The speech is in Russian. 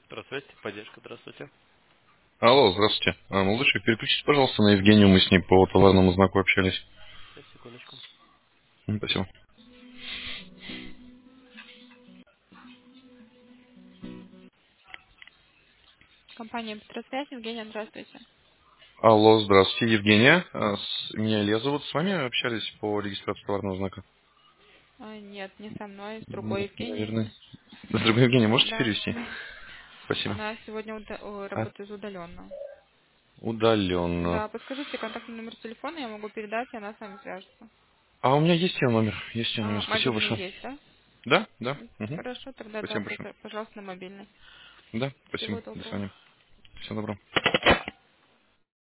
Здравствуйте, поддержка, здравствуйте. Алло, здравствуйте. Молодой человек, переключите, пожалуйста, на Евгению, мы с ней по товарному знаку общались. Сейчас, секундочку. Спасибо. Компания Петросвязь, Евгения, здравствуйте. Алло, здравствуйте, Евгения. Меня Илья зовут. С вами общались по регистрации товарного знака? Нет, не со мной, с другой Нет, Евгенией. наверное. Здравствуйте, Евгения, можете Да. перевести? Спасибо. Она сегодня А, работает удаленно. удаленно. Да, подскажите контактный номер телефона, я могу передать, и она с вами свяжется. А у меня есть ее номер. Есть ее номер. Спасибо Мобильный большое. есть, да? Да, да. Угу. Хорошо, тогда Спасибо да, большое. пожалуйста, на мобильный. Да, спасибо. Всего До доброго. свидания. Всего доброго.